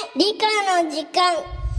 理科の時間。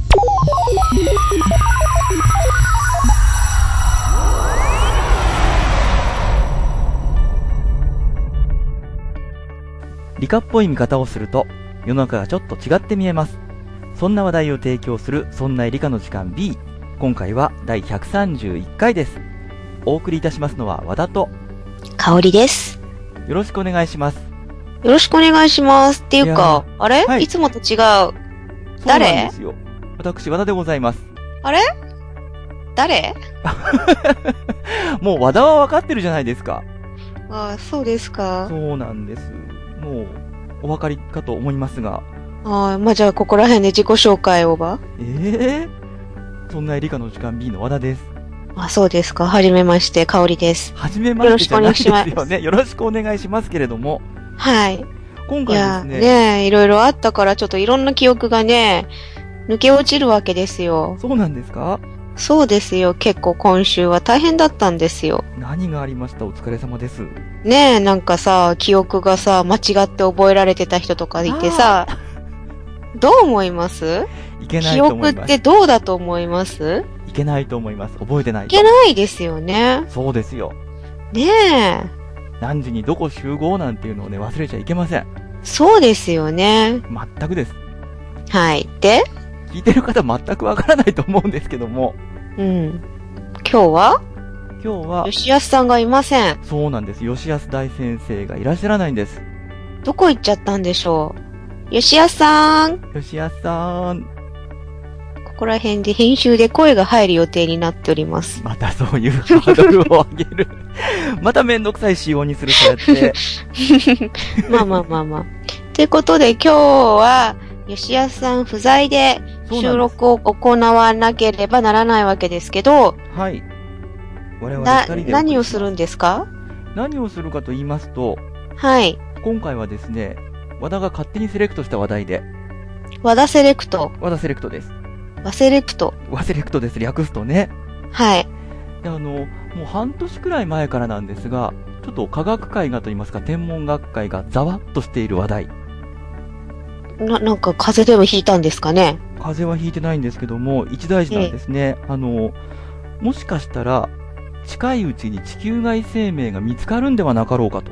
理科っぽい見方をすると世の中がちょっと違って見えます。そんな話題を提供するそんな理科の時間 B、 今回は第131回です。お送りいたしますのは和田と香りです。 よろしくお願いします。 よろしくお願いします。っていうか、あれ、 はい、 いつもと違う。 誰？そうなんですよ。私和田でございます。 あれ誰もう和田は分かってるじゃないですか。 ああ、そうですか。 そうなんです。もうお分かりかと思いますが。 ああ、まあ、じゃあここら辺で自己紹介をば。 そんな理科の時間 B の和田です。 あ、そうですか。はじめまして、香りです。 はじめましてじゃないですよね。よろしくお願いしますけれども。 はい。 今回ですね。 いや、ねえ、いろいろあったから、ちょっといろんな記憶がね、抜け落ちるわけですよ。 そうなんですか？ そうですよ。結構今週は大変だったんですよ。 何がありました？お疲れ様です。 ねえ、なんかさ、記憶がさ、間違って覚えられてた人とかいてさ、どう思います？ いけないと思います。 記憶ってどうだと思います？ いけないと思います。覚えてないと。 いけないですよね。 そうですよ。 ねえ。 何時にどこ集合なんていうのをね、忘れちゃいけません。 そうですよね。 全くです。 はい。で？ 聞いてる方全くわからないと思うんですけども。 うん。今日は吉安さんがいません。 そうなんです。吉安大先生がいらっしゃらないんです。 どこ行っちゃったんでしょう。吉安さん。 吉安さん。 ここら辺で編集で声が入る予定になっております。 またそういうハードルを上げる。まためんどくさい仕様にするそうやって。 まあ。ということで今日は吉安さん不在で収録を行わなければならないわけですけど。 はい。我々二人で何をするんですか？ 何をするかと言いますと、 はい。 今回はですね、和田が勝手にセレクトした話題で。 和田セレクト。 和田セレクトです。 和セレクト。 和セレクトです。略すとね。 はい。 でもう半年くらい前からなんですが、ちょっと科学界がと言いますか、天文学会がざわっとしている話題。 なんか風邪でもひいたんですかね？ 風邪はひいてないんですけども、一大事なんですね。もしかしたら、近いうちに地球外生命が見つかるんではなかろうかと。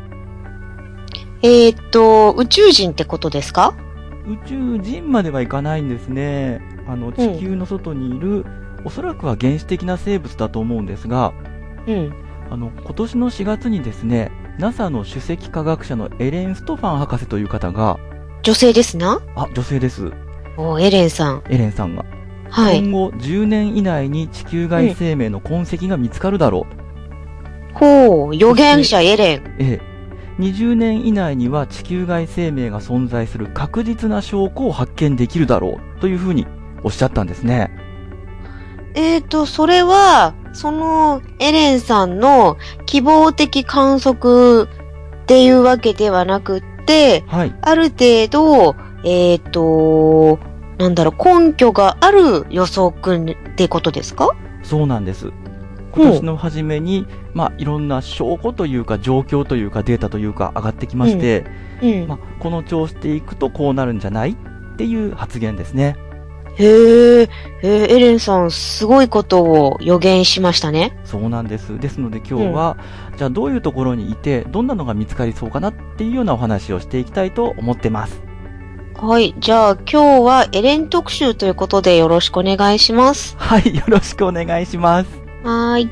宇宙人ってことですか？ 宇宙人まではいかないんですね。地球の外にいる、おそらくは原始的な生物だと思うんですが、今年の4月にですね、NASA の首席科学者のエレン・ストファン博士という方が、 女性ですな？ あ、女性です。 エレンさん。 エレンさんが。 はい。 今後10年以内に地球外生命の痕跡が見つかるだろう。 ほう、預言者エレン。 20年以内には地球外生命が存在する確実な証拠を発見できるだろうというふうにおっしゃったんですね。 それは、そのエレンさんの希望的観測っていうわけではなくって、 はい、 ある程度、根拠がある予測ってことですか？ そうなんです。今年の初めに、いろんな証拠というか状況というかデータというか上がってきまして、この調子でいくとこうなるんじゃないっていう発言ですね。 エレンさんすごいことを予言しましたね。 そうなんです。ですので今日は、じゃあどういうところにいてどんなのが見つかりそうかなっていうようなお話をしていきたいと思ってます。 はい。じゃあ今日はエレン特集ということでよろしくお願いします。 はい。よろしくお願いします。 はーい。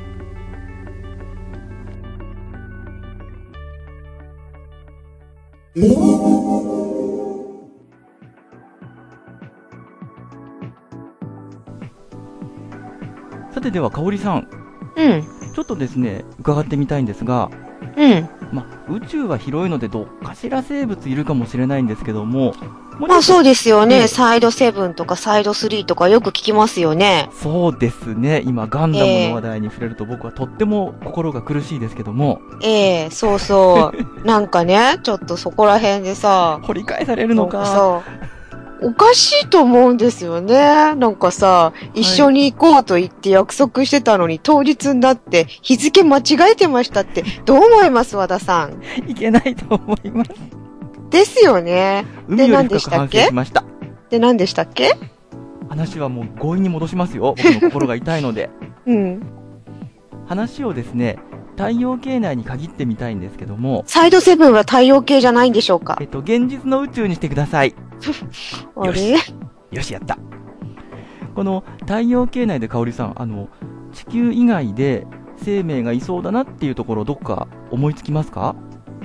さてでは香織さん。ちょっとですね、伺ってみたいんですが、宇宙は広いのでどっかしら生物いるかもしれないんですけども、 そうですよね。サイド7とかサイド3とかよく聞きますよね。 そうですね。今ガンダムの話題に触れると僕はとっても心が苦しいですけども。 そうそう。なんかね、ちょっとそこら辺でさ、 掘り返されるのか。 おかしいと思うんですよね。なんかさ、一緒に行こうと言って約束してたのに、当日になって日付間違えてましたって、どう思います和田さん？ いけないと思います。 ですよね。 海より深く反省しました。 で、何でしたっけ？ 話はもう強引に戻しますよ。僕の心が痛いので。 うん。話をですね、太陽系内に限ってみたいんですけども。 サイドセブンは太陽系じゃないんでしょうか？ 現実の宇宙にしてください。 あれ？ よし、やった。この太陽系内で香織さん、地球以外で生命がいそうだなっていうところ、どこか思いつきますか？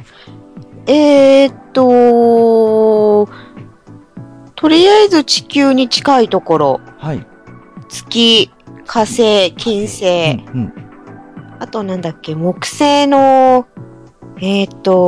とりあえず地球に近いところ。 はい。 月、火星、金星。あとなんだっけ、木星の、衛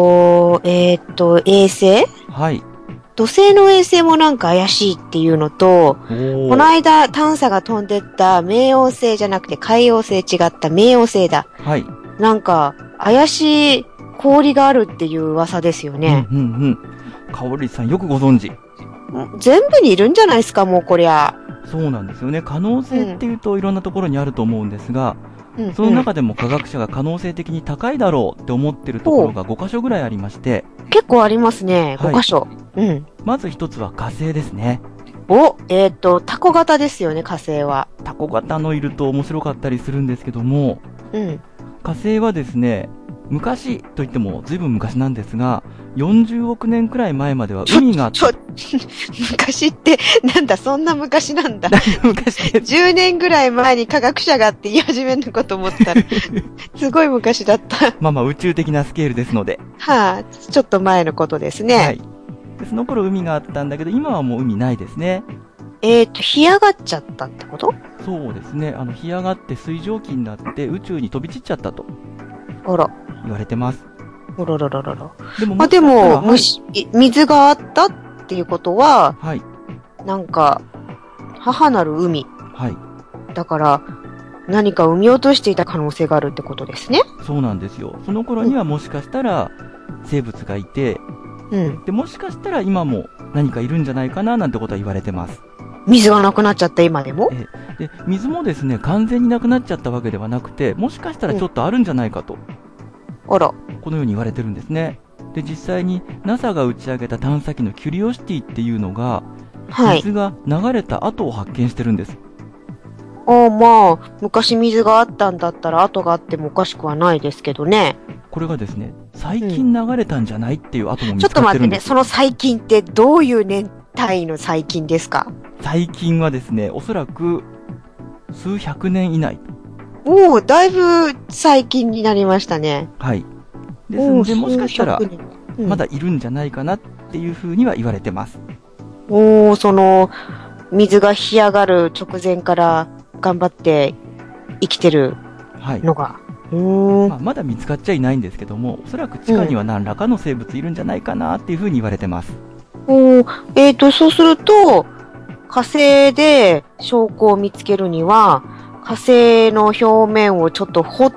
星？ はい。 土星の衛星もなんか怪しいっていうのと、この間探査が飛んでった冥王星じゃなくて海王星違った冥王星だ。 はい。 なんか怪しい氷があるっていう噂ですよね。 香織さんよくご存知。 全部にいるんじゃないですか、もうこりゃ。 そうなんですよね。可能性っていうといろんなところにあると思うんですが、その中でも科学者が可能性的に高いだろうって思ってるところが5箇所ぐらいありまして。 結構ありますね、5箇所。 まず一つは火星ですね。 タコ型ですよね、火星は。 タコ型のいると面白かったりするんですけども、火星はですね、昔といってもずいぶん昔なんですが、40億年くらい前までは海が昔ってなんだ、そんな昔なんだ。 昔 10年ぐらい前に科学者がって言い始めるのかと思ったらすごい昔だった。 まあ宇宙的なスケールですので、 ちょっと前のことですね。はい。 でその頃海があったんだけど、今はもう海ないですね。 干上がっちゃったってこと？ そうですね。干上がって水蒸気になって宇宙に飛び散っちゃったと。 あら。 言われてます。 あららららら。でも、水があったっていうことは、 はい。 なんか、母なる海。 はい。 だから、何か産み落としていた可能性があるってことですね。 そうなんですよ。その頃にはもしかしたら生物がいて、でもしかしたら今も何かいるんじゃないかななんてことは言われてます。 水がなくなっちゃった今でも？ で、水もですね、完全になくなっちゃったわけではなくて、もしかしたらちょっとあるんじゃないかと。 あら。 このように言われてるんですね。で、実際に NASA が打ち上げた探査機のキュリオシティっていうのが、水が流れた後を発見してるんです。 まあ、昔水があったんだったら後があってもおかしくはないですけどね。 これがですね、最近流れたんじゃないっていう後も見つかってるんです。 ちょっと待ってね、その最近ってどういう年単位の最近ですか？ 最近はですね、おそらく数百年以内。 だいぶ最近になりましたね。 はい。ですので、もしかしたら、まだいるんじゃないかなっていうふうには言われてます。 その、水が干上がる直前から頑張って生きてるのが。 まだ見つかっちゃいないんですけども、おそらく地下には何らかの生物いるんじゃないかなっていうふうに言われてます。 そうすると、火星で証拠を見つけるには、火星の表面をちょっと掘って、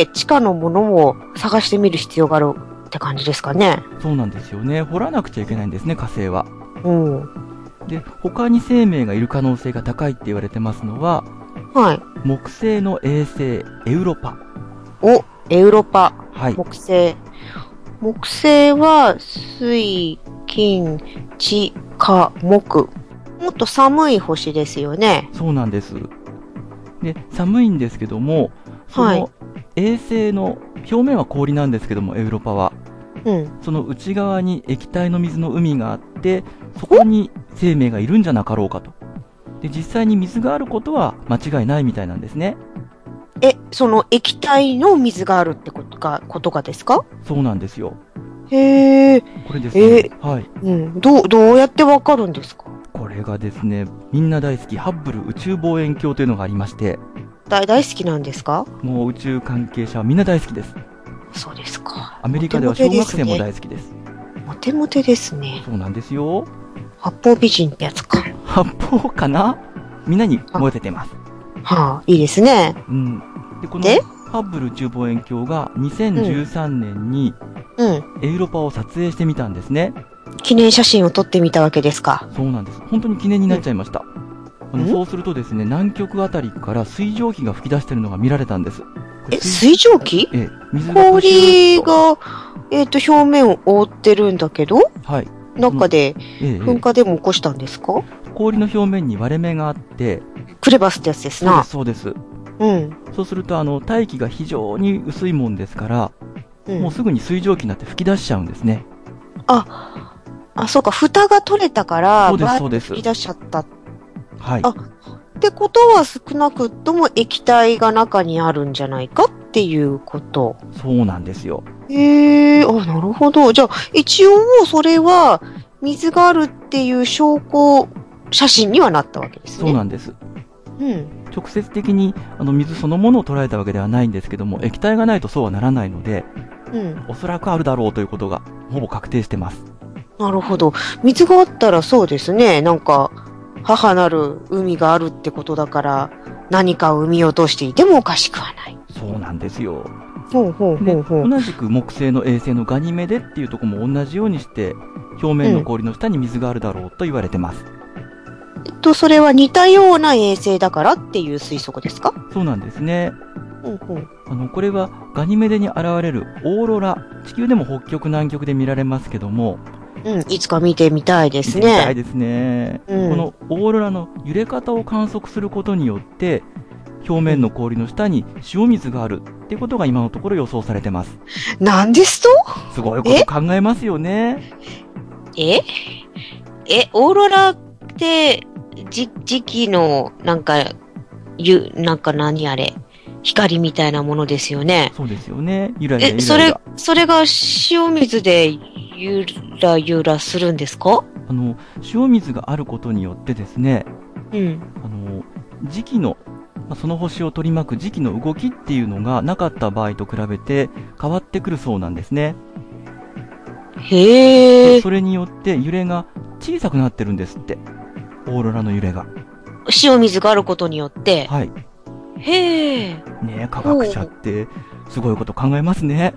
地下のものを探してみる必要があるって感じですかね。 そうなんですよね。掘らなくちゃいけないんですね、火星は。で、他に生命がいる可能性が高いって言われてますのは、木星の衛星、エウロパ。 エウロパ。 はい。 木星。木星は、水、金、地、火、木。もっと寒い星ですよね。 そうなんです。で、寒いんですけども、その衛星の表面は氷なんですけども、エウロパは。その内側に液体の水の海があって、そこに生命がいるんじゃなかろうかと。で、実際に水があることは間違いないみたいなんですね。 その液体の水があるってことがですか？ そうなんですよ。 へえ。 これですね。はい。 どうやってわかるんですか？ これがですね、みんな大好き、ハッブル宇宙望遠鏡というのがありまして。 大好きなんですか？ もう宇宙関係者はみんな大好きです。 そうですか。 アメリカでは小学生も大好きです。 モテモテですね。 そうなんですよ。 八方美人ってやつか。 八方かな？みんなにモテてます。 いいですね。 で、このハッブル宇宙望遠鏡が2013年にエウロパを撮影してみたんですね。 記念写真を撮ってみたわけですか？ そうなんです。本当に記念になっちゃいました。そうするとですね、南極あたりから水蒸気が吹き出しているのが見られたんです。 水蒸気？ 水が氷が、表面を覆ってるんだけど、 はい。 中で噴火でも起こしたんですか？ 氷の表面に割れ目があって、 クレバスってやつですな。 そうです。 うん。 そうすると、大気が非常に薄いもんですから、もうすぐに水蒸気になって吹き出しちゃうんですね。 そうか、蓋が取れたから、 そうです。 吹き出しちゃった。 はい。 ってことは少なくとも液体が中にあるんじゃないかっていうこと。 そうなんですよ。 なるほど。じゃあ、一応それは、水があるっていう証拠写真にはなったわけですね。 そうなんです。 うん。 直接的に水そのものを捉えたわけではないんですけども、液体がないとそうはならないので、おそらくあるだろうということがほぼ確定してます。 なるほど。水があったらそうですね。なんか、母なる海があるってことだから、何かを生み落としていてもおかしくはない。 そうなんですよ。 同じく木星の衛星のガニメデっていうところも同じようにして、表面の氷の下に水があるだろうと言われてます。 それは似たような衛星だからっていう推測ですか？ そうなんですね。これはガニメデに現れるオーロラ、地球でも北極南極で見られますけども、 いつか見てみたいですね。 見たいですね。このオーロラの揺れ方を観測することによって、表面の氷の下に塩水があるっていうことが今のところ予想されてます。 なんですと？ すごいこと考えますよね。 オーロラって、時期の、なんか何あれ、光みたいなものですよね。 そうですよね。ゆらゆらそれが塩水でゆらゆらするんですか？ 塩水があることによってですね、時期の、その星を取り巻く時期の動きっていうのがなかった場合と比べて変わってくるそうなんですね。 へー。 それによって揺れが小さくなってるんですって。オーロラの揺れが。 塩水があることによって。 はい。 へー。 ねえ、科学者ってすごいこと考えますね。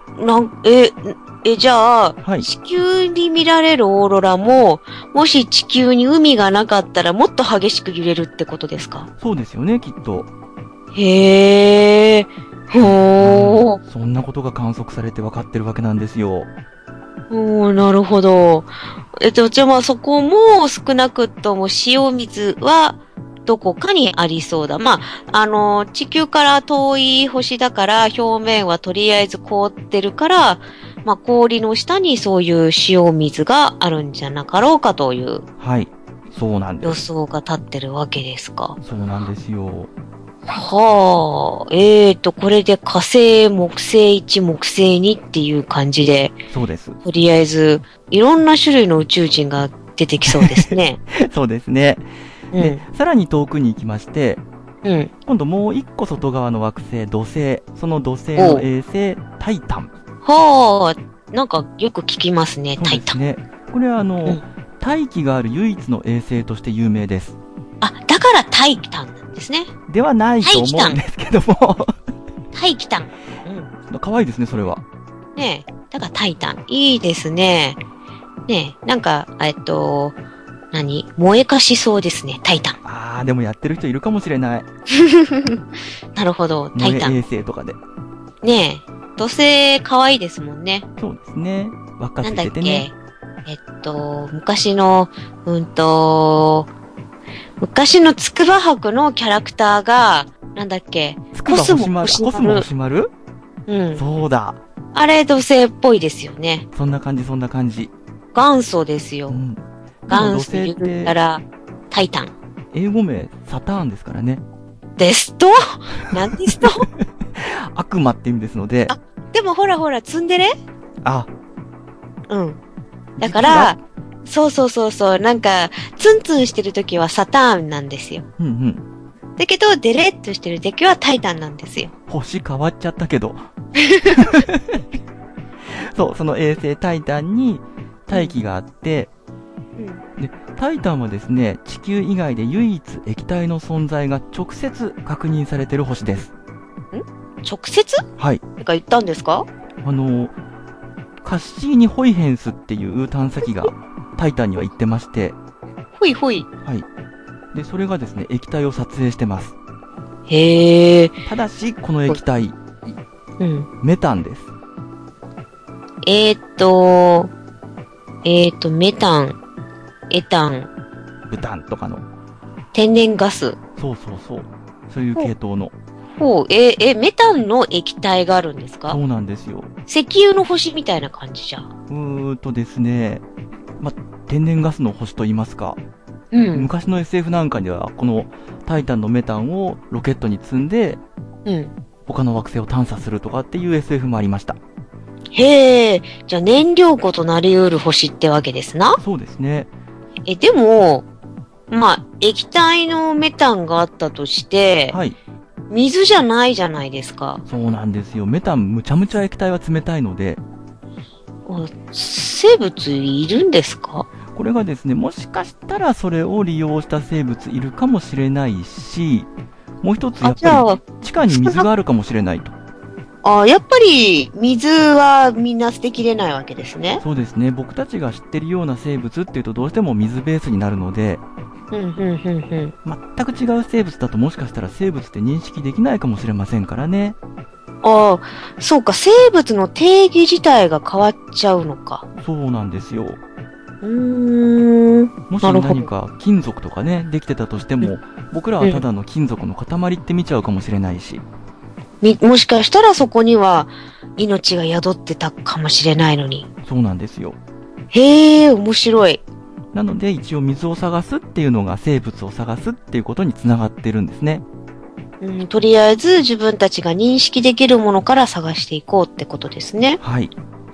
じゃあ、地球に見られるオーロラも、もし地球に海がなかったらもっと激しく揺れるってことですか？ そうですよね、きっと。 へー。 そんなことが観測されて分かってるわけなんですよ。 なるほど。じゃあそこも少なくとも塩水はどこかにありそうだ。地球から遠い星だから表面はとりあえず凍ってるから、氷の下にそういう塩水があるんじゃなかろうかという。 はい。そうなんです。 予想が立ってるわけですか。 そうなんですよ。 はあ。これで火星、木星1、木星2っていう感じで。 そうです。 とりあえず、いろんな種類の宇宙人が出てきそうですね。 そうですね。で、さらに遠くに行きまして、今度もう一個外側の惑星、土星。その土星の衛星、タイタン。 はあ、なんかよく聞きますね、タイタン。 ね。これは大気がある唯一の衛星として有名です。 だからタイタンなんですね。 ではないと思うんですけども。 タイタン。 可愛いですね、それは。 ねえ、だからタイタン。いいですね。ねえ、なんか、燃えかしそうですね、タイタン。 でもやってる人いるかもしれない。 なるほど、タイタン。 衛星とかで。 ねえ、土星可愛いですもんね。 そうですね。輪っかついててね。 昔の筑波博のキャラクターが、 コスモ星丸？そうだ。 あれ土星っぽいですよね。 そんな感じ。 元祖ですよ。元祖で言ったら、タイタン。 英語名、サターンですからね。 ですと？何ですと？ 悪魔って意味ですので。 でもほら、ツンデレ？だから、そう。なんか、ツンツンしてるときはサターンなんですよ。だけど、デレッとしてるときはタイタンなんですよ。 星変わっちゃったけど。そう、その衛星タイタンに大気があって、で、タイタンはですね、地球以外で唯一液体の存在が直接確認されてる星です。 直接？ はい。 なんか言ったんですか？ カッシーニ・ホイヘンスっていう探査機がタイタンには行ってまして。 ほいほい。 はい。で、それがですね、液体を撮影してます。 へー。 ただし、この液体、メタンです。 メタン、エタン、 ブタンとかの。 天然ガス。 そう。そういう系統の。 メタンの液体があるんですか？ そうなんですよ。 石油の星みたいな感じじゃん。 ですね、天然ガスの星と言いますか。昔の SF なんかには、このタイタンのメタンをロケットに積んで、他の惑星を探査するとかっていう SF もありました。 へえ、じゃあ燃料庫となり得る星ってわけですな。 そうですね。 でも、液体のメタンがあったとして、 はい。 水じゃないじゃないですか。 そうなんですよ。メタンむちゃむちゃ液体は冷たいので。 生物いるんですか？ これがですね、もしかしたらそれを利用した生物いるかもしれないし、もう一つやっぱり地下に水があるかもしれないと。 やっぱり水はみんな捨てきれないわけですね。 そうですね。僕たちが知ってるような生物っていうとどうしても水ベースになるので、全く違う生物だともしかしたら生物って認識できないかもしれませんからね。 そうか、生物の定義自体が変わっちゃうのか。 そうなんですよ。 もし何か金属とかね、できてたとしても、僕らはただの金属の塊って見ちゃうかもしれないし。 もしかしたらそこには命が宿ってたかもしれないのに。 そうなんですよ。 へえ、面白い。 なので一応水を探すっていうのが生物を探すっていうことにつながってるんですね。 とりあえず自分たちが認識できるものから探していこうってことですね。 はい。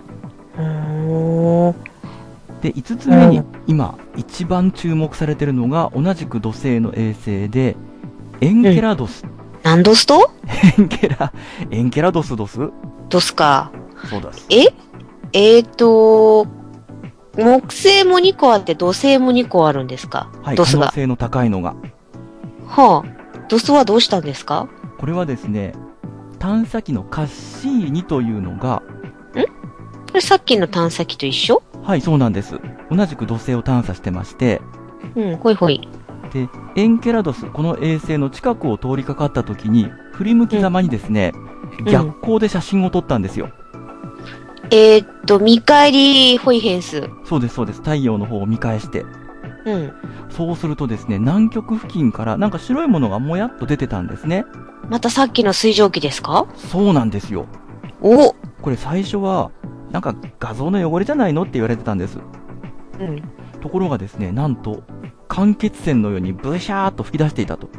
で、5つ目に今一番注目されてるのが同じく土星の衛星で、エンケラドス。 何ドスと？ エンケラドスドス？ ドスか。 そうです。 木星も2個あって土星も2個あるんですか？ はい、 ドスが。 可能性の高いのが。 ドスはどうしたんですか？ これはですね、探査機のカッシーニというのが、 これさっきの探査機と一緒？ はい、そうなんです。同じく土星を探査してまして、 ほいほい。 で、エンケラドス、この衛星の近くを通りかかった時に、振り向きざまにですね、逆光で写真を撮ったんですよ。 見返りホイヘンス。 そうです。太陽の方を見返して。そうするとですね、南極付近からなんか白いものがもやっと出てたんですね。 またさっきの水蒸気ですか？ そうなんですよ。これ最初は、なんか画像の汚れじゃないのって言われてたんです。ところがですね、なんと、間欠泉のようにブシャーっと吹き出していたと。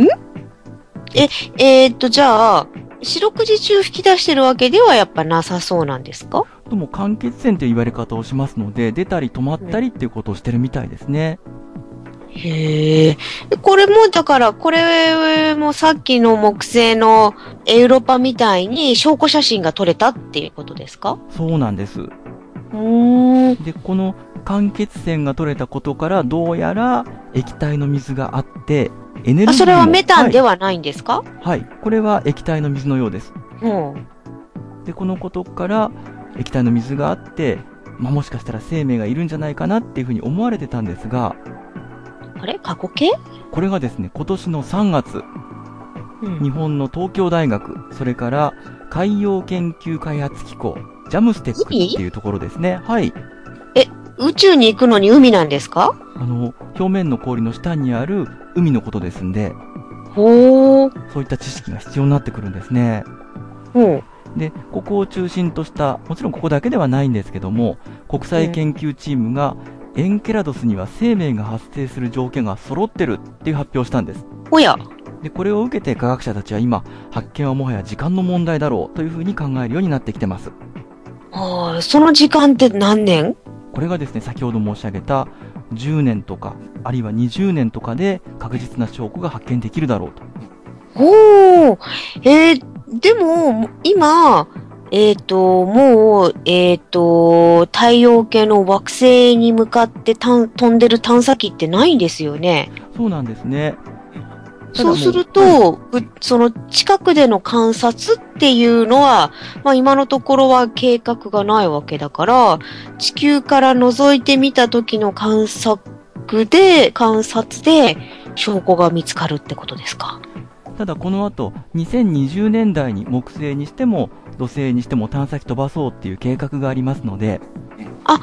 じゃあ、四六時中吹き出してるわけではやっぱなさそうなんですか？ でも間欠泉という言われ方をしますので、出たり止まったりっていうことをしてるみたいですね。 へえ。これも、だから、これもさっきの木星のエウロパみたいに証拠写真が撮れたっていうことですか？ そうなんです。で、この間欠泉が取れたことから、どうやら液体の水があって、エネルギーも。 それはメタンではないんですか？ はい。これは液体の水のようです。で、このことから、液体の水があって、もしかしたら生命がいるんじゃないかなっていうふうに思われてたんですが、 あれ？過去形？ これがですね、今年の3月、日本の東京大学、それから海洋研究開発機構、ジャムステックっていうところですね。はい。 宇宙に行くのに海なんですか？ 表面の氷の下にある海のことですんで、そういった知識が必要になってくるんですね。で、ここを中心とした、もちろんここだけではないんですけども、国際研究チームが、エンケラドスには生命が発生する条件が揃ってるっていう発表をしたんです。で、これを受けて科学者たちは今、発見はもはや時間の問題だろうというふうに考えるようになってきてます。 その時間って何年？ これがですね、先ほど申し上げた10年とか、あるいは20年とかで確実な証拠が発見できるだろうと。 でも、今、もう、太陽系の惑星に向かって飛んでる探査機ってないんですよね。 そうなんですね。 そうすると、その近くでの観察っていうのは、今のところは計画がないわけだから、地球から覗いてみた時の観察で証拠が見つかるってことですか？ ただこの後、2020年代に木星にしても土星にしても探査機飛ばそうっていう計画がありますので。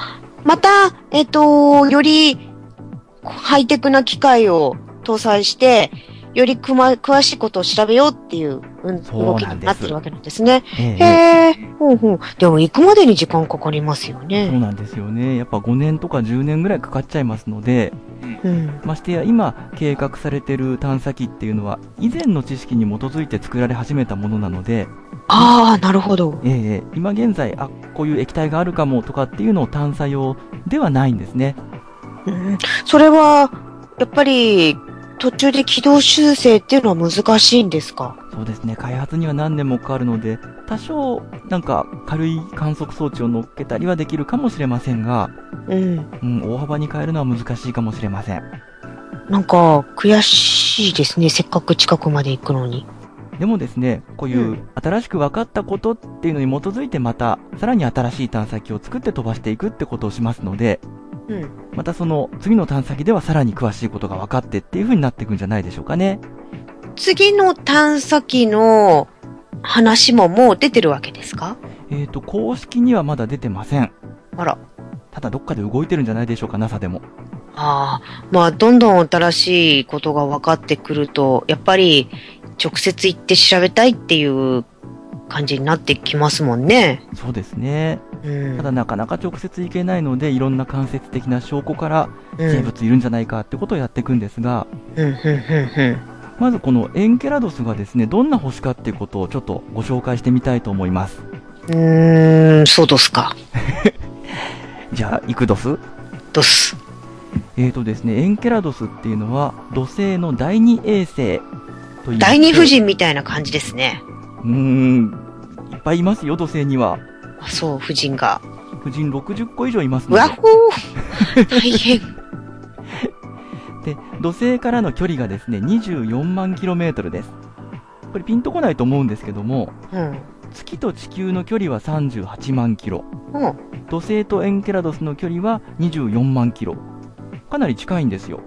また、よりハイテクな機械を搭載して、より詳しいことを調べようっていう動きになってるわけなんですね。ほうほう。でも行くまでに時間かかりますよね。 そうなんですよね。やっぱ5年とか10年ぐらいかかっちゃいますので、ましてや今計画されている探査機っていうのは以前の知識に基づいて作られ始めたものなので、 ああ、なるほど。 今現在、こういう液体があるかもとかっていうのを探査用ではないんですね。 それは、やっぱり、途中で軌道修正っていうのは難しいんですか？ そうですね。開発には何年もかかるので、多少、なんか軽い観測装置を乗っけたりはできるかもしれませんが、大幅に変えるのは難しいかもしれません。 なんか、悔しいですね。せっかく近くまで行くのに。 でもですね、こういう新しく分かったことっていうのに基づいてまた、さらに新しい探査機を作って飛ばしていくってことをしますので、またその次の探査機ではさらに詳しいことが分かってっていう風になっていくんじゃないでしょうかね。 次の探査機の話ももう出てるわけですか？ 公式にはまだ出てません。 あら。 ただどっかで動いてるんじゃないでしょうか、NASA でも。 まあ、どんどん新しいことが分かってくると、やっぱり直接行って調べたいっていう感じになってきますもんね。 そうですね。ただなかなか直接行けないので、いろんな間接的な証拠から生物いるんじゃないかってことをやっていくんですが、まずこのエンケラドスがですね、どんな星かっていうことをちょっとご紹介してみたいと思います。 そうどすか。 じゃあ、いくどす？ どす。 ですね、エンケラドスっていうのは土星の第二衛星という。 第二夫人みたいな感じですね。 いっぱいいますよ、土星には。 そう、夫人が。 夫人60個以上いますので。 わほー大変。 で、土星からの距離がですね、24万キロメートルです。これピンとこないと思うんですけども、月と地球の距離は38万キロ。土星とエンケラドスの距離は24万キロ。かなり近いんですよ。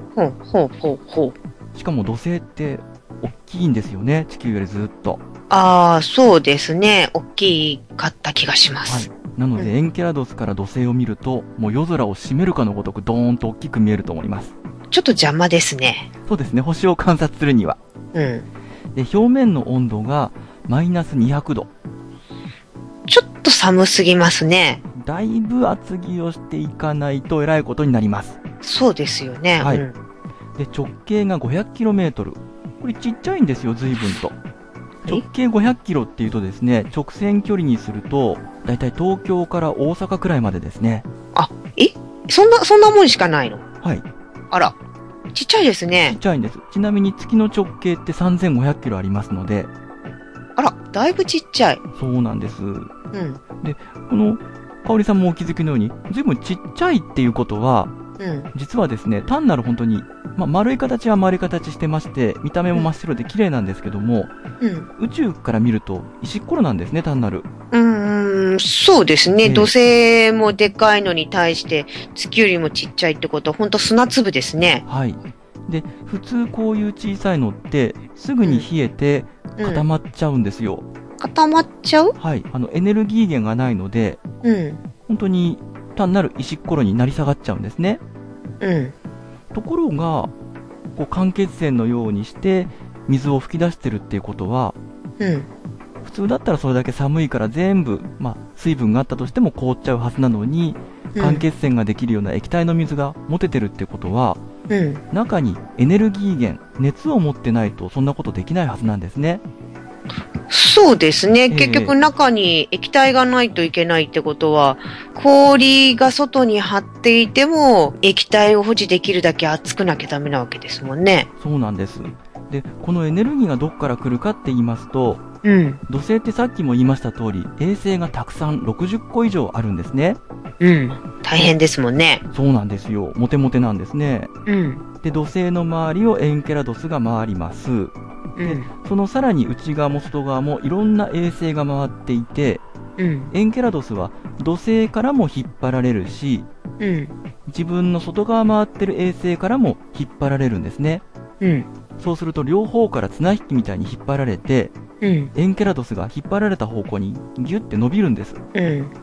しかも土星って大きいんですよね、地球よりずっと。 そうですね。大きかった気がします。 なので、エンケラドスから土星を見ると、もう夜空を占めるかのごとくドーンと大きく見えると思います。 ちょっと邪魔ですね。 そうですね、星を観察するには。で、表面の温度がマイナス200度。 ちょっと寒すぎますね。 だいぶ厚着をしていかないと偉いことになります。 そうですよね。 で、直径が 500km。これちっちゃいんですよ、随分と。直径500キロっていうとですね、直線距離にすると、だいたい東京から大阪くらいまでですね。 そんなもんしかないの？ はい。 あら、ちっちゃいですね。 ちっちゃいんです。ちなみに月の直径って3500キロありますので。 あら、だいぶちっちゃい。 そうなんです。で、この、香織さんもお気づきのように、随分ちっちゃいっていうことは、実はですね、単なる本当に、丸い形は丸い形してまして、見た目も真っ白で綺麗なんですけども、宇宙から見ると石ころなんですね、単なる。 そうですね。土星もでかいのに対して月よりもちっちゃいってことは本当砂粒ですね。 で、普通こういう小さいのってすぐに冷えて固まっちゃうんですよ。 固まっちゃう？ エネルギー源がないので、本当に単なる石っころになり下がっちゃうんですね。ところが、こう間欠泉のようにして水を噴き出してるっていうことは、普通だったらそれだけ寒いから全部、水分があったとしても凍っちゃうはずなのに、間欠泉ができるような液体の水が持ててるってことは、中にエネルギー源、熱を持ってないとそんなことできないはずなんですね。 そうですね。結局中に液体がないといけないってことは、氷が外に張っていても液体を保持できるだけ熱くなきゃダメなわけですもんね。 そうなんです。で、このエネルギーがどこから来るかって言いますと、土星ってさっきも言いました通り、衛星がたくさん60個以上あるんですね。 大変ですもんね。 そうなんですよ。モテモテなんですね。で、土星の周りをエンケラドスが回ります。で、そのさらに内側も外側もいろんな衛星が回っていて、エンケラドスは土星からも引っ張られるし、自分の外側回ってる衛星からも引っ張られるんですね。そうすると両方から綱引きみたいに引っ張られて、エンケラドスが引っ張られた方向にギュッて伸びるんです。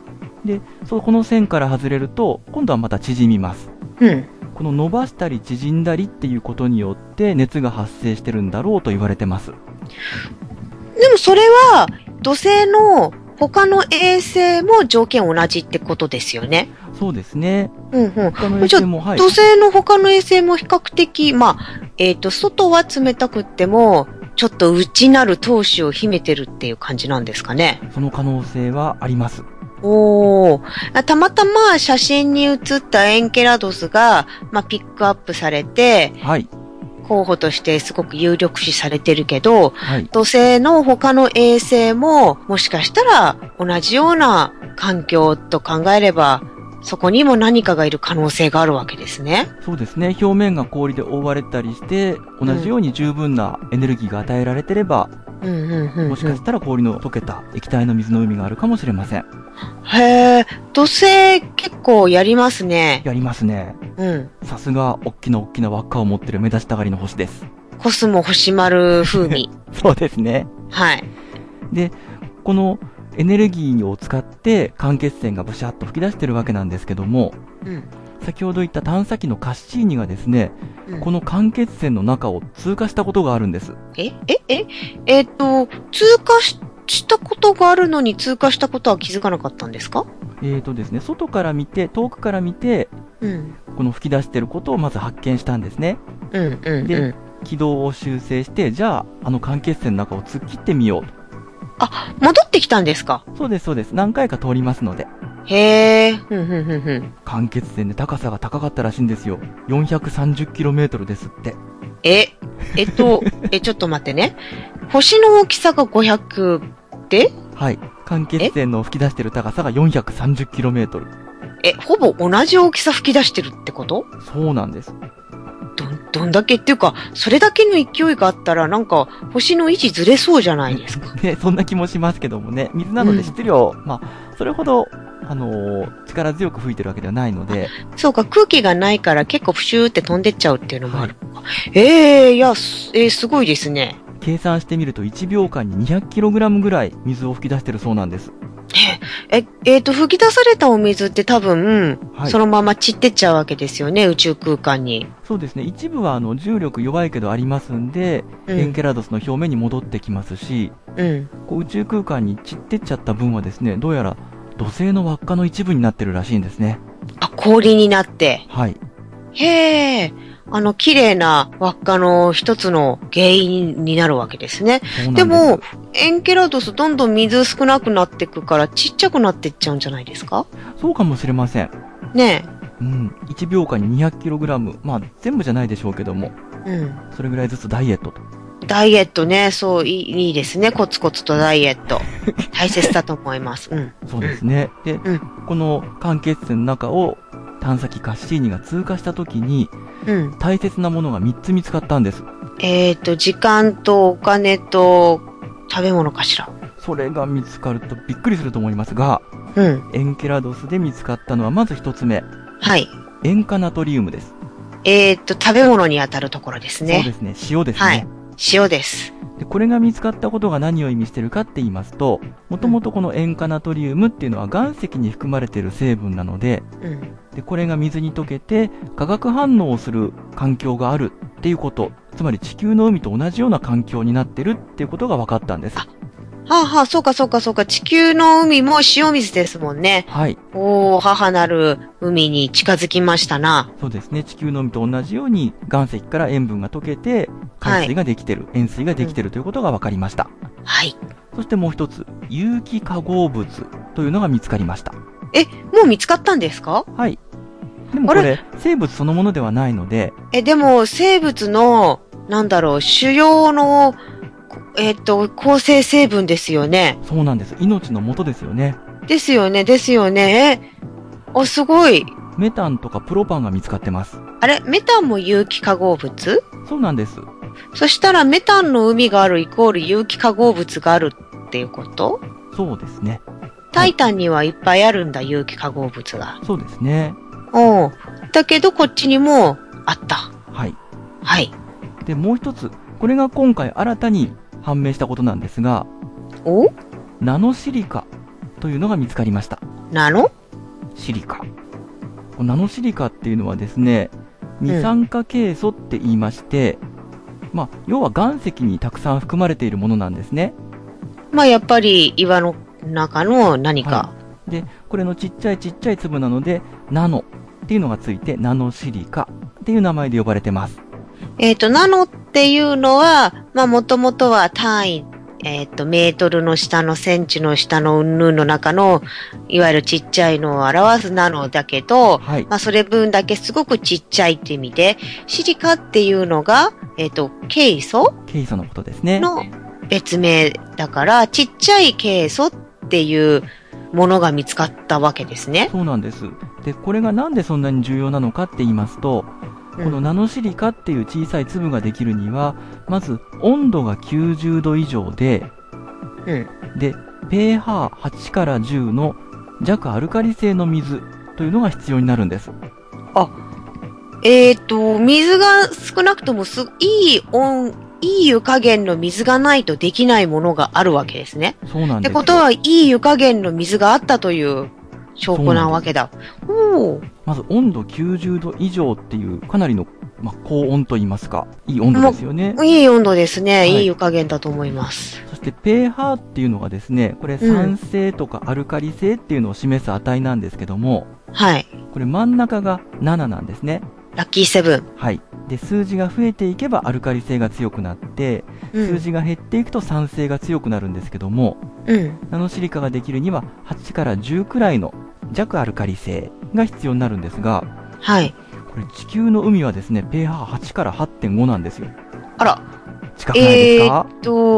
で、この線から外れると、今度はまた縮みます。 うん。 この伸ばしたり縮んだりっていうことによって熱が発生してるんだろうと言われてます。 でもそれは土星の他の衛星も条件同じってことですよね。 そうですね。 うんうん。 他の衛星も、はい。 土星の他の衛星も比較的、まあ、外は冷たくっても、ちょっと内なる闘志を秘めてるっていう感じなんですかね。 その可能性はあります。 おー。たまたま写真に写ったエンケラドスが、まあ、ピックアップされて、 はい。 候補としてすごく有力視されてるけど、 はい。 土星の他の衛星も、もしかしたら同じような環境と考えれば、そこにも何かがいる可能性があるわけですね。 そうですね。表面が氷で覆われたりして、同じように十分なエネルギーが与えられてれば、もしかしたら氷の溶けた液体の水の海があるかもしれません。 へー、土星結構やりますね。 やりますね。 うん。 さすが、大きな輪っかを持ってる目立ちたがりの星です。 コスモ星丸風味。 そうですね。 はい。 で、このエネルギーを使って間欠泉がブシャッと吹き出してるわけなんですけども、 うん。 先ほど言った探査機のカッシーニがですね、この間欠泉の中を通過したことがあるんです。 通過したことがあるのに通過したことは気づかなかったんですか？ ですね、外から見て、遠くから見て、この吹き出してることをまず発見したんですね。で、軌道を修正して、じゃあ、間欠泉の中を突っ切ってみようと。 あ、戻ってきたんですか？ そうです、そうです。何回か通りますので。 へー。 間欠泉で高さが高かったらしいんですよ。430km ですって。 ちょっと待ってね。星の大きさが500で？ はい。間欠泉の吹き出してる高さが 430km。 ほぼ同じ大きさ吹き出してるってこと？ そうなんです。 どんだけっていうか、それだけの勢いがあったら、なんか、星の位置ずれそうじゃないですか。 ね、そんな気もしますけどもね。水なので質量、まあ、それほど、力強く吹いてるわけではないので。 そうか、空気がないから結構プシューって飛んでっちゃうっていうのもある。 はい、 すごいですね。 計算してみると1秒間に 200kg ぐらい水を吹き出してるそうなんです。 吹き出されたお水って多分、 はい、 そのまま散ってっちゃうわけですよね、宇宙空間に。 そうですね。一部は重力弱いけどありますんで、エンケラドスの表面に戻ってきますし、こう宇宙空間に散ってっちゃった分はですね、どうやら土星の輪っかの一部になってるらしいんですね。 あ、氷になって。 はい。 へー。綺麗な輪っかの一つの原因になるわけですね。でも、エンケラドスどんどん水少なくなっていくからちっちゃくなっていっちゃうんじゃないですか？ そうかもしれません。 ねえ。1秒間に 200kg。まあ、全部じゃないでしょうけども。それぐらいずつダイエットと。 ダイエットね、そう、いいですね。コツコツとダイエット。大切だと思います。 そうですね。で、この間欠泉の中を探査機カッシーニが通過したときに、大切なものが3つ見つかったんです。 時間とお金と食べ物かしら。 それが見つかるとびっくりすると思いますが、エンケラドスで見つかったのはまず1つ目。 はい。 塩化ナトリウムです。 食べ物に当たるところですね。 そうですね。塩ですね。 はい。塩です。 で、これが見つかったことが何を意味してるかって言いますと、もともとこの塩化ナトリウムっていうのは岩石に含まれている成分なので、で、これが水に溶けて化学反応をする環境があるっていうこと、つまり地球の海と同じような環境になってるっていうことが分かったんです。 そうか。地球の海も塩水ですもんね。 はい。 母なる海に近づきましたな。 そうですね。地球の海と同じように岩石から塩分が溶けて、海水ができてる、塩水ができてるということが分かりました。 はい。 そしてもう一つ、有機化合物というのが見つかりました。 もう見つかったんですか？ はい。でもこれ、生物そのものではないので。 でも生物の、主要の、構成成分ですよね。 そうなんです。命の元ですよね。 ですよね。すごい。 メタンとかプロパンが見つかってます。 あれ、メタンも有機化合物？ そうなんです。 そしたらメタンの海があるイコール有機化合物があるっていうこと？ そうですね。 タイタンにはいっぱいあるんだ、有機化合物が。 そうですね。 だけどこっちにもあった。 はい。 はい。 で、もう一つ。これが今回新たに判明したことなんですが、ナノシリカというのが見つかりました。 ナノシリカ。ナノシリカっていうのはですね、二酸化ケイ素って言いまして、要は岩石にたくさん含まれているものなんですね。 やっぱり岩の中の何か。 はい、で、これのちっちゃい粒なので、ナノっていうのがついて、ナノシリカっていう名前で呼ばれてます。 ナノっていうのは、もともとは単位、メートルの下のセンチの下のうんぬんの中の、いわゆるちっちゃいのを表すナノだけど、はい、それ分だけすごくちっちゃいって意味で、シリカっていうのが、ケイ素のことですね。 の別名だから、ちっちゃいケイ素っていうものが見つかったわけですね。 そうなんです。で、これがなんでそんなに重要なのかって言いますと、このナノシリカっていう小さい粒ができるには、まず温度が90度以上で、で、pH8 から10の弱アルカリ性の水というのが必要になるんです。 水が少なくともいい湯加減の水がないとできないものがあるわけですね。 そうなんです。 ってことは、いい湯加減の水があったという証拠なわけだ。 まず温度90度以上っていうかなりの、高温と言いますか、いい温度ですよね。 いい温度ですね。はい、いい湯加減だと思います。 そして pH っていうのがですね、これ酸性とかアルカリ性っていうのを示す値なんですけども、 はい。 これ真ん中が7なんですね。 ラッキーセブン。 はい。で、数字が増えていけばアルカリ性が強くなって、数字が減っていくと酸性が強くなるんですけども、ナノシリカができるには8から10くらいの弱アルカリ性が必要になるんですが、 はい。 これ地球の海はですね、pH8 から 8.5 なんですよ。 あら。 近くないですか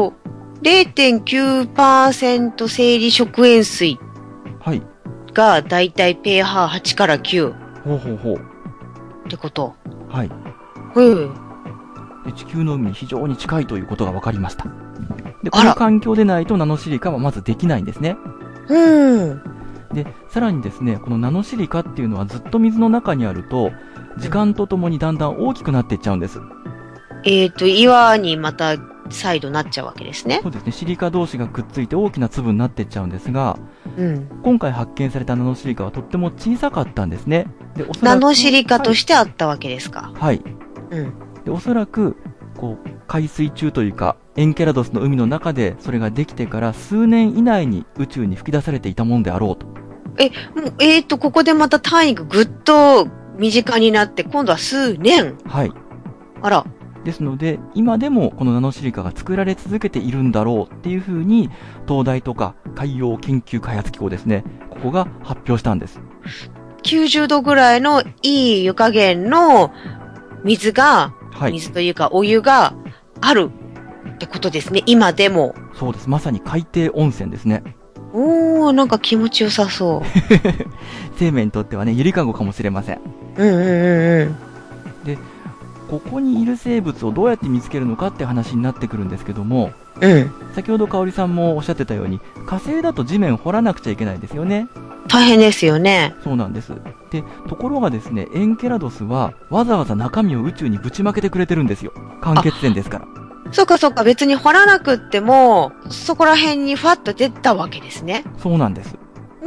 ？0.9% 生理食塩水。 はい。 がだいたい pH8 から9。 ほうほうほう。 ってこと。 はい。で、地球の海に非常に近いということが分かりました。で、この環境でないとナノシリカはまずできないんですね。で、さらにですね、このナノシリカっていうのはずっと水の中にあると、時間とともにだんだん大きくなっていっちゃうんです。 岩にまた再度なっちゃうわけですね。 そうですね。シリカ同士がくっついて大きな粒になっていっちゃうんですが、今回発見されたナノシリカはとっても小さかったんですね。で、おそらくナノシリカとしてあったわけですか。 はい。で、おそらく、海水中というか、エンケラドスの海の中でそれができてから数年以内に宇宙に吹き出されていたものであろうと。 ここでまた単位がぐっと身近になって、今度は数年。 はい。 あら。 ですので、今でもこのナノシリカが作られ続けているんだろうっていうふうに、東大とか海洋研究開発機構ですね、ここが発表したんです。 90度ぐらいのいい湯加減の水が、水というかお湯があるってことですね、今でも。 そうです。まさに海底温泉ですね。 なんか気持ちよさそう。 生命にとってはね、ゆりかごかもしれません。で、ここにいる生物をどうやって見つけるのかって話になってくるんですけども、先ほど香織さんもおっしゃってたように、火星だと地面を掘らなくちゃいけないですよね。 大変ですよね。 そうなんです。で、ところがですね、エンケラドスはわざわざ中身を宇宙にぶちまけてくれてるんですよ。間欠泉ですから。 そっかそっか、別に掘らなくっても、そこら辺にファッと出たわけですね。 そうなんです。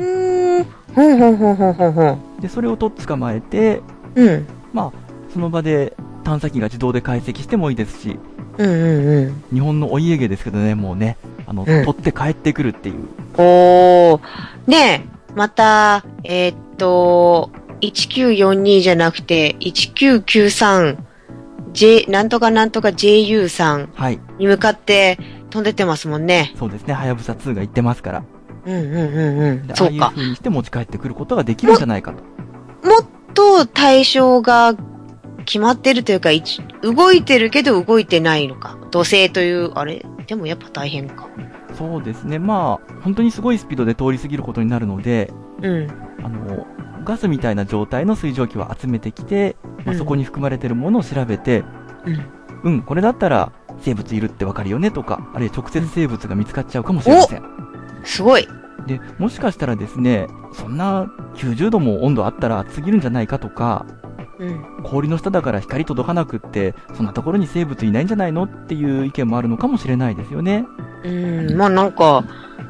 で、それをとっ捕まえて、その場で探査機が自動で解析してもいいですし、日本のお家芸ですけどね、もうね、取って帰ってくるっていう。 ねえ、また、1942じゃなくて、1993、なんとかなんとか JU さんに向かって飛んでってますもんね。 そうですね、はやぶさ2が行ってますから。 そうか。 ああいう風にして持ち帰ってくることができるんじゃないかと。 もっと対象が決まってるというか、動いてるけど動いてないのか。土星という、あれでもやっぱ大変か。 そうですね。本当にすごいスピードで通り過ぎることになるので、ガスみたいな状態の水蒸気を集めてきて、そこに含まれているものを調べて、これだったら生物いるってわかるよねとか、あるいは直接生物が見つかっちゃうかもしれません。 すごい。 で、もしかしたらですね、そんな90度も温度あったら暑すぎるんじゃないかとか、氷の下だから光届かなくって、そんなところに生物いないんじゃないのっていう意見もあるのかもしれないですよね。 なんか、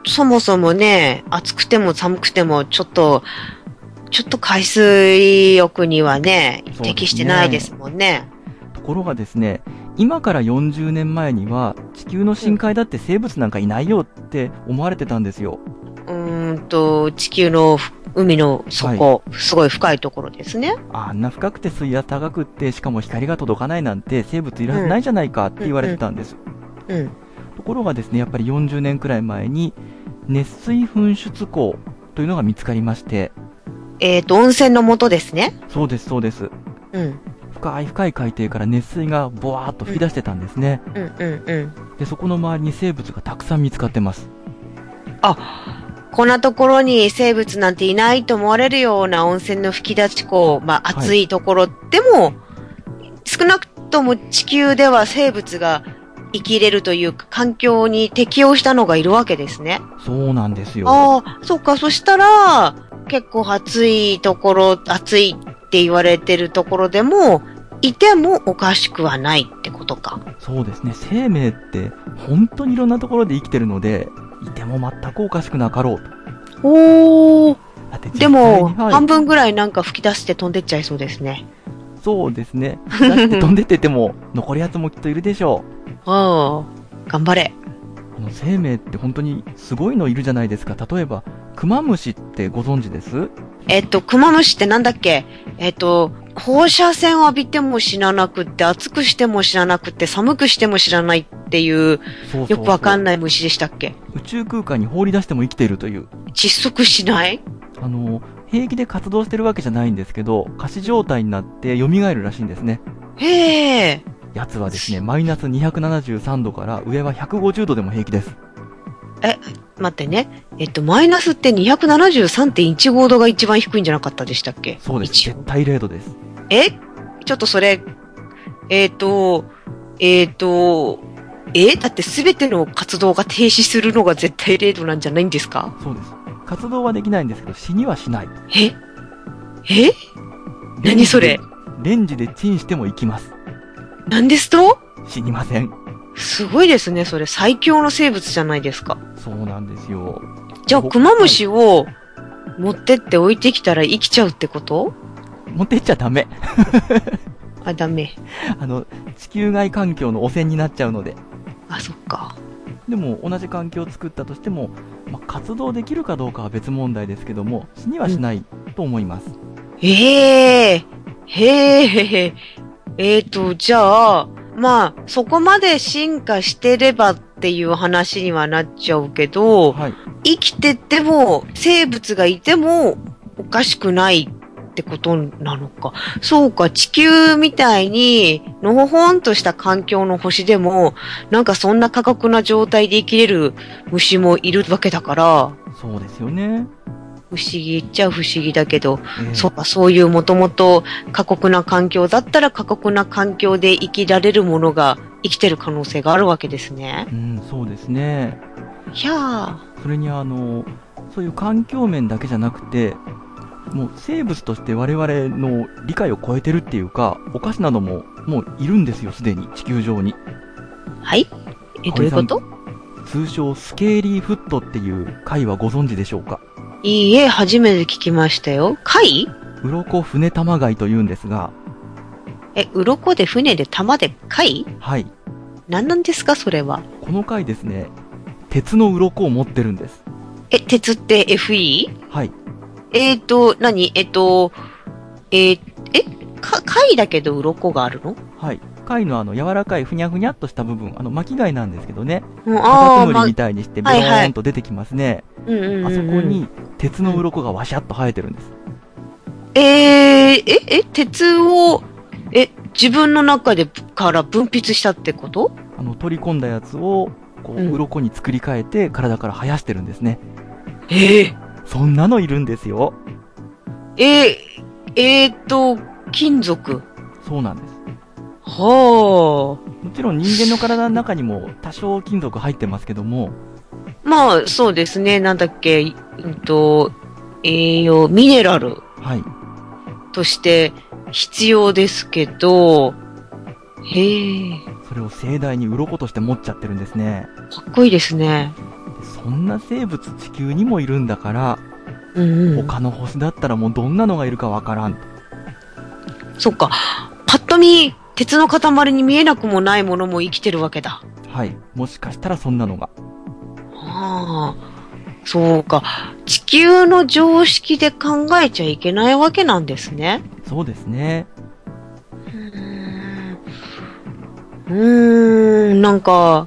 そもそもね、暑くても寒くても、ちょっと海水浴にはね、適してないですもんね。 ところがですね、今から40年前には、地球の深海だって生物なんかいないよって思われてたんですよ。 地球の海の底、すごい深いところですね。 あんな深くて水圧高くって、しかも光が届かないなんて生物いるはずないじゃないかって言われてたんです。ところがですね、やっぱり40年くらい前に、熱水噴出口というのが見つかりまして。 温泉の素ですね。 そうです、そうです。深い深い海底から熱水がボワーっと噴き出してたんですね。で、そこの周りに生物がたくさん見つかってます。 こんなところに生物なんていないと思われるような温泉の噴き出し口、暑いところでも、少なくとも地球では生物が生きれるというか、環境に適応したのがいるわけですね。 そうなんですよ。 そうか。そしたら、結構暑いところ、暑いって言われてるところでも、いてもおかしくはないってことか。 そうですね。生命って本当にいろんなところで生きてるので、いても全くおかしくなかろうと。 でも、半分ぐらいなんか吹き出して飛んでっちゃいそうですね。 そうですね。吹き出して飛んでってても、残るやつもきっといるでしょう。 頑張れ。 生命って本当にすごいのいるじゃないですか。例えば、クマムシってご存知です？ クマムシってなんだっけ？放射線を浴びても死ななくって、暑くしても死ななくって、寒くしても死なないっていう、よくわかんない虫でしたっけ？ 宇宙空間に放り出しても生きているという。 窒息しない？ 平気で活動してるわけじゃないんですけど、仮死状態になって蘇るらしいんですね。 へー。 やつはですね、マイナス273度から上は150度でも平気です。 待ってね。マイナスって 273.15 度が一番低いんじゃなかったでしたっけ？ そうです。絶対0度です。 ちょっとそれ、だってすべての活動が停止するのが絶対0度なんじゃないんですか？ そうです。活動はできないんですけど、死にはしない。 何それ？ レンジでチンしても生きます。 なんですと？ 死にません。 すごいですね。それ最強の生物じゃないですか。 そうなんですよ。 じゃあ、クマムシを持ってって置いてきたら生きちゃうってこと？ 持ってっちゃダメ。 ダメ。 地球外環境の汚染になっちゃうので。 そっか。 でも、同じ環境を作ったとしても、活動できるかどうかは別問題ですけども、死にはしないと思います。 じゃあ、そこまで進化してればっていう話にはなっちゃうけど、生きてても、生物がいてもおかしくないってことなのか。そうか、地球みたいに、のほほんとした環境の星でも、なんかそんな過酷な状態で生きれる虫もいるわけだから。 そうですよね。 不思議っちゃ不思議だけど、そういうもともと過酷な環境だったら過酷な環境で生きられるものが生きてる可能性があるわけですね。 そうですね。それにそういう環境面だけじゃなくて、もう生物として我々の理解を超えてるっていうか、お菓子などももういるんですよ、すでに地球上に。 はい？どういうこと？ 通称スケーリーフットっていう貝はご存知でしょうか？ いいえ、初めて聞きましたよ。貝？ 鱗船玉貝というんですが。 鱗で船で玉で貝？ はい。 何なんですか、それは。 この貝ですね、鉄の鱗を持ってるんです。 鉄って FE？ はい。 何？貝だけど鱗があるの？ はい。貝の柔らかいふにゃふにゃっとした部分、巻き貝なんですけどね。カタツムリみたいにしてベローンと出てきますね。あそこに鉄の鱗がワシャッと生えてるんです。 鉄を、自分の中でから分泌したってこと？ 取り込んだやつを、鱗に作り変えて体から生やしてるんですね。そんなのいるんですよ。 金属。 そうなんです。 もちろん人間の体の中にも多少金属入ってますけども。 そうですね。なんだっけ、栄養、ミネラル。として必要ですけど、 それを盛大に鱗として持っちゃってるんですね。 かっこいいですね。 そんな生物地球にもいるんだから、他の星だったらもうどんなのがいるかわからん。 そっか。パッと見、鉄の塊に見えなくもないものも生きてるわけだ。 はい。もしかしたらそんなのが。 ああ、そうか。地球の常識で考えちゃいけないわけなんですね。 そうですね。 なんか、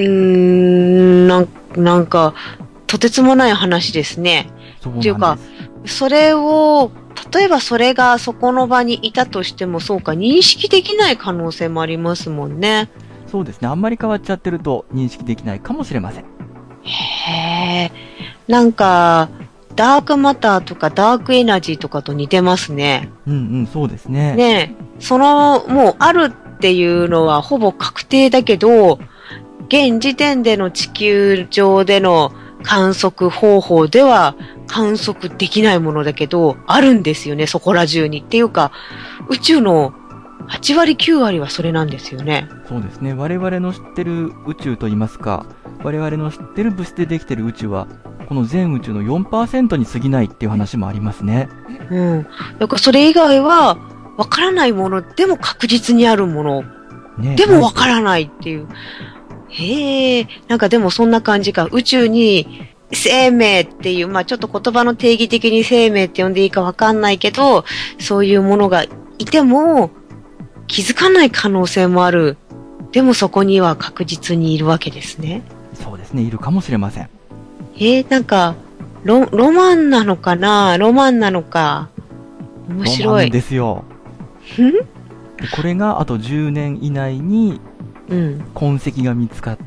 なんか、とてつもない話ですね。 そうなんです。 っていうか、それを、例えばそれがそこの場にいたとしても、そうか、認識できない可能性もありますもんね。 そうですね。あんまり変わっちゃってると認識できないかもしれません。 へえ。なんか、ダークマターとかダークエナジーとかと似てますね。 そうですね。 ねえ。もうあるっていうのはほぼ確定だけど、現時点での地球上での観測方法では観測できないものだけど、あるんですよね、そこら中に。っていうか、宇宙の8割9割はそれなんですよね。 そうですね。我々の知ってる宇宙といいますか、我々の知ってる物質でできてる宇宙は、この全宇宙の 4% に過ぎないっていう話もありますね。 だからそれ以外は、わからないものでも確実にあるもの。ね、でもわからないっていう。へえ、なんかでもそんな感じか。宇宙に生命っていう、まあちょっと言葉の定義的に生命って呼んでいいかわかんないけど、そういうものがいても気づかない可能性もある。でもそこには確実にいるわけですね。 そうですね、いるかもしれません。 なんか、ロマンなのかな？ロマンなのか。面白い。ロマンですよ。これがあと10年以内に痕跡が見つかって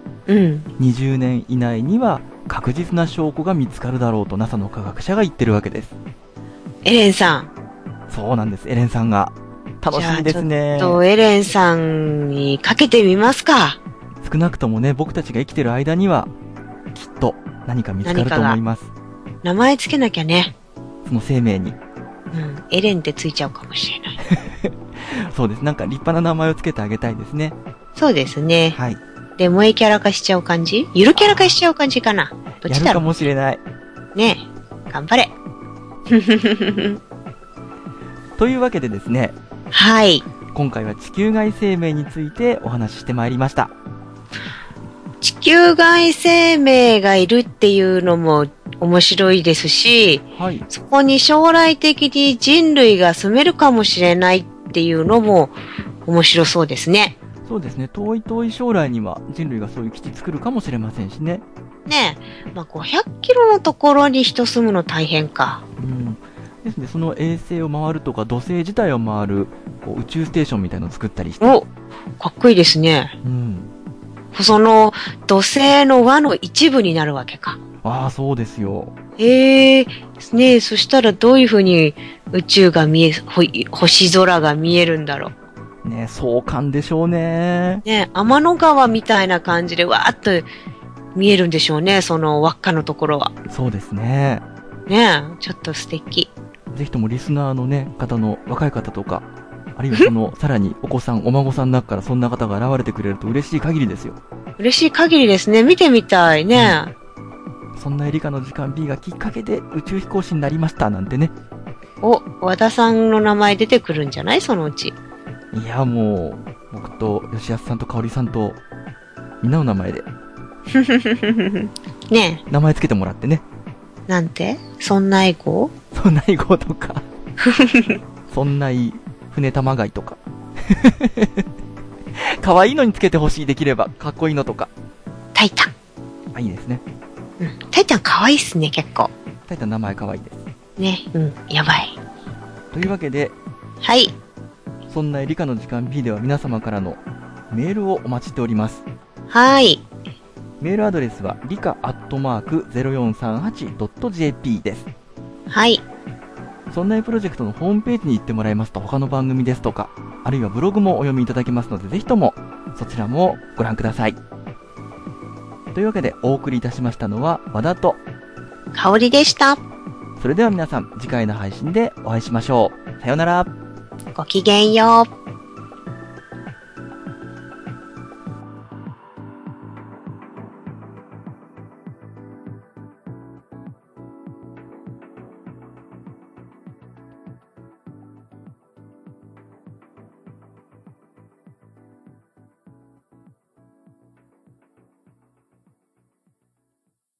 、20年以内には確実な証拠が見つかるだろうと NASA の科学者が言ってるわけです。 エレンさん。 そうなんです、エレンさんが。楽しみですね。 ちょっとエレンさんにかけてみますか。 少なくともね、僕たちが生きてる間にはきっと何か見つかると思います。 名前つけなきゃね。 その生命に。 エレンってついちゃうかもしれない。 そうです。なんか立派な名前をつけてあげたいですね。 そうですね。 はい。 で、萌えキャラ化しちゃう感じ？ゆるキャラ化しちゃう感じかな。どっちだろう？ やるかもしれない。 ねえ、頑張れ。 というわけでですね。 はい。 今回は地球外生命についてお話ししてまいりました。 地球外生命がいるっていうのも面白いですし、 はい、 そこに将来的に人類が住めるかもしれないっていうのも面白そうですね。 そうですね。遠い将来には人類がそういう基地作るかもしれませんしね。 ねえ。まあ、500キロのところに人住むの大変か。 ですね。その衛星を回るとか土星自体を回る宇宙ステーションみたいなのを作ったりして。 お、かっこいいですね。その土星の輪の一部になるわけか。 ああ、そうですよ。 ねえ、そしたらどういう風に宇宙が星空が見えるんだろう。ねえ、壮観でしょうね。 ねえ、天の川みたいな感じでわーっと見えるんでしょうね、その輪っかのところは。 そうですね。 ねえ、ちょっと素敵。 ぜひともリスナーのね、方の若い方とか、あるいはさらにお子さん、お孫さんの中からそんな方が現れてくれると嬉しい限りですよ。 嬉しい限りですね。見てみたいね。 そんなエリカの時間 B がきっかけで宇宙飛行士になりましたなんてね。 お、和田さんの名前出てくるんじゃない？そのうち。 いや、もう、僕と吉安さんと香織さんと、みんなの名前で。 ねえ。名前つけてもらってね。 なんて？そんない号？ そんない号とか。そんない船玉貝とか。可愛いのにつけてほしい、できれば。かっこいいのとか。 タイタン。 あ、いいですね。 タイタン可愛いっすね、結構。 タイタン名前可愛いです。 ね、やばい。 というわけで、 はい。 そんな理科の時間 B では皆様からのメールをお待ちしております。 はい。 メールアドレスは理科@0438.jp です。 はい。 そんなプロジェクトのホームページに行ってもらいますと他の番組ですとか、あるいはブログもお読みいただけますので、ぜひともそちらもご覧ください。というわけでお送りいたしましたのは和田と香織でした。 それでは皆さん次回の配信でお会いしましょう。さようなら。 ごきげんよう。